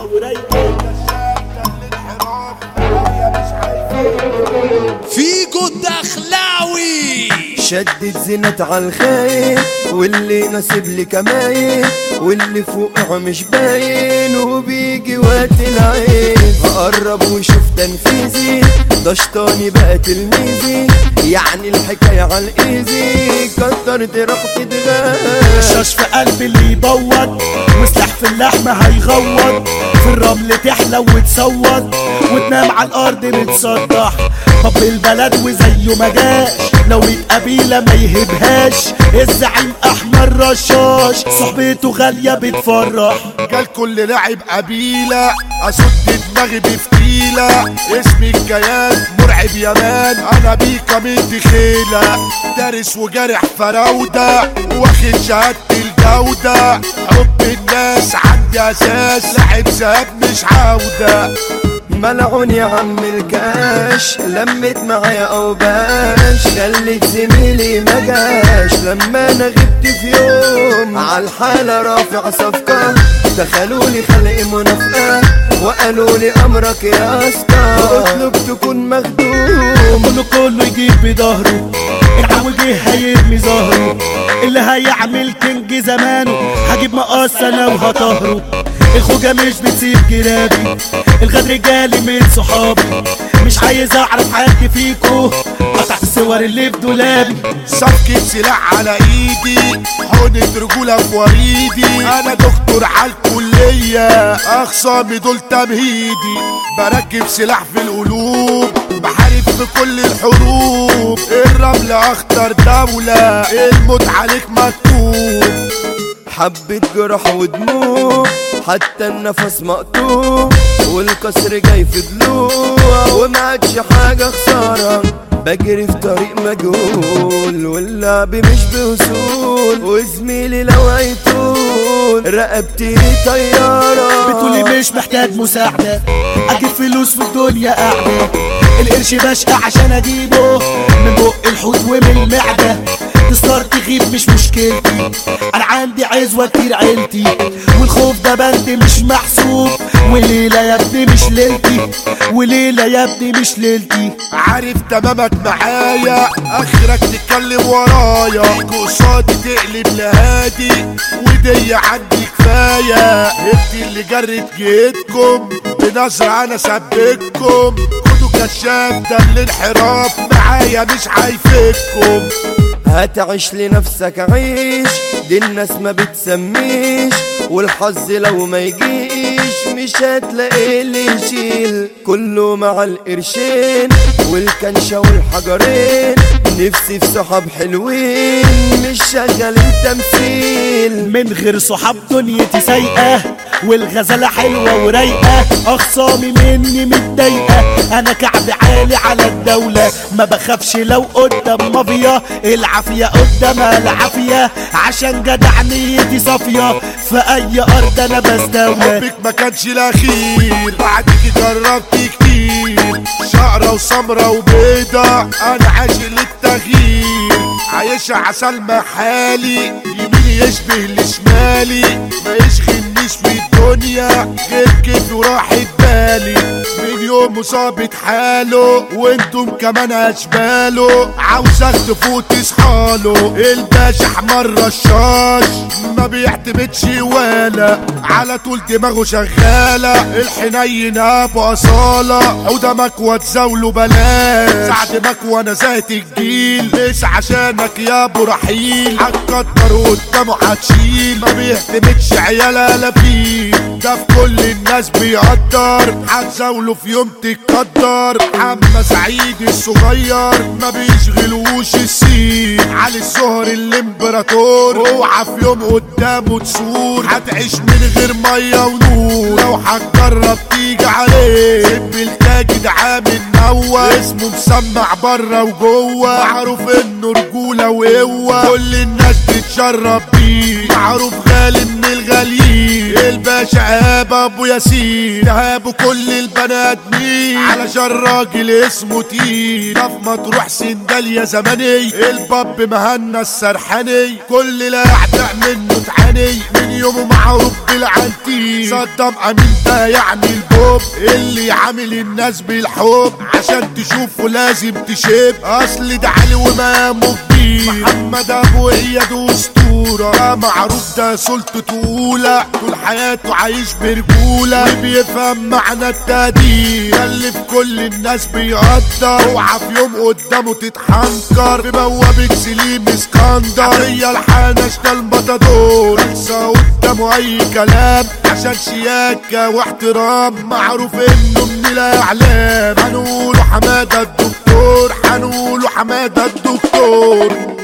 ورايقة. فيجو الدخلاوي شدت زينت عالخاين واللي نصيب لي كماين واللي فوقه مش باين وبيجي وقت العين هقرب وشوف تنفيذي ده شطاني بقى تلميذي يعني الحكاية عالايزي كترت رقبتي دغاش الشاش في قلبي اللي يبوض وسلاح في اللحمة هيغوض في الرمل تحلى وتصوت وتنام على الارض متصدح طب البلد وزيه ما جاش لو 100 قبيلة ما يهبهاش الزعيم احمد رشاش صحبته غالية بتفرح قال كل لاعب قبيلة اسد دماغي بفتيلة اسمي الكيان مرعب يمان انا بيكا من خيلة دارس وجارح فراودة واخد شهادة الجودة حب الناس عندي اساس لاعب ذهب مش عودة ملعون يا عم الكاش لمت معايا اوباش خليت زميلي ما جاش لما انا غبت في يوم عالحالة رافع صفقة دخلولي خلق منافقة وقالوا لي امرك يا اسطى اطلب تكون مخدوم كله يجيب بظهره العوجي هيرمي ظهره اللي هيعمل كينج زمانه هجيب مقص انا وهطهره الخوجة مش بتسيب جرابي الغدر جالي من صحابي مش عايز اعرف حد فيكو قطع الصور اللي في دولابي صفقة سلاح على ايدي حقنة رجولة في وريدي انا دكتور عالكلية اخصامي دول تمهيدي بركب سلاح في القلوب بحارب في كل الحروب الرمل اخطر دولة الموت عليك مكتوب حبة جرح ودموع حتى النفس مقطوع والكسر جاي في ضلوع وما عادش حاجة خسارة بجري في طريق مجهول واللعب مش بوصول وزميلي لو هيطول رقبتي طيارة بتقولي مش محتاج مساعدة اجيب فلوس في الدنيا قاعدة القرش بشقى عشان اجيبه من بق الحوت ومن المعدة تستار تغيب مش مشكلتي انا عندي عزوة كتير عيلتي والخوف ده بند مش محسوب وليلة يا ابني مش ليلتي وليلة يا ابني مش ليلتي عارف تمامك معايا اخرك تتكلم ورايا قصادي تقلب لهادي ودي عندي كفاية انتي اللي جرت جيتكم بنظرة انا سبككم خدوا كشاف ده الانحراف معايا مش هيفككم هتعيش لنفسك عيش دي الناس ما بتسميش والحظ لو ما يجيش مش هتلاقي اللي يشيل كله مع القرشين والكنشة والحجرين نفسي في صحاب حلوين مش شغالين تمثيل من غير صحاب دنيتي سايقة والغزالة حلوة ورايقة أخصامي مني متضايقة أنا كعب عالي على الدولة ما بخافش لو قدام مافيا العافية قدامها العافية عشان جدع نيتي صافية في أي أرض أنا بستولى حبك ما كانش الأخير بعدك جربت كتير شقرة وسمرة وبيضة أنا عاشق للتغيير عايشة عسل محالي يميني يشبه لشمالي ما يشغلنيش في الدنيا غير كيف وراحة بالي من يوم صابت حاله وانتم كمان اشباله عاوزك تفوت تصحاله الباشا احمر رشاش ما بيعتمدش ولا على طول دماغه شغالة الحنين ابو اصالة عودة مكوى تزاوله بلاش سعد مكوى انا زهت الجيل ليش عشانك يا ابو رحيل هتكتر قدامه هتشيل ما بيعتمدش عيالة لا فيه ده في كل الناس بيقدر هتزاوله في يوم تتقدر عم سعيد الصغير ما بيشغلوش السين علي الزهر الامبراطور اوعى في يوم قدامه تسور هتعيش من غير ميه ونور لو هتجرب تيجي عليه سيب التاجد عامل نوى اسمه مسمع بره وجوه معروف انه رجوله وقوه كل الناس تتشرب بيه معروف غالي من الغاليين الباشا ايهاب ابو ياسين ايهاب كل البنات مين علشان راجل اسمه تين ده في مطروح سندال يا زماني الباب مهنا السرحاني كل لا يعتق منه تعاني من يومه معروف بالعنتيل. صدام امين ده يعني البوب اللي عامل الناس بالحب، عشان تشوفه لازم تشب، اصل ده علي ومامه كبير. محمد ابو اياد اسطوره، ده معروف ده سلطة اولى، طول حياته عايش برجوله وبيفهم معنى التقدير. ده اللي في كل الناس بيقدر، اوعى في يوم قدامه تتحنكر. ببوابك سليم اسكندر، هي الحنش ده المطادور، انسى قدامه اي كلام عشان شياكة واحترام. معروف انه من الاعلام، هنقوله حمادة الدكتور، هنقوله حمادة الدكتور.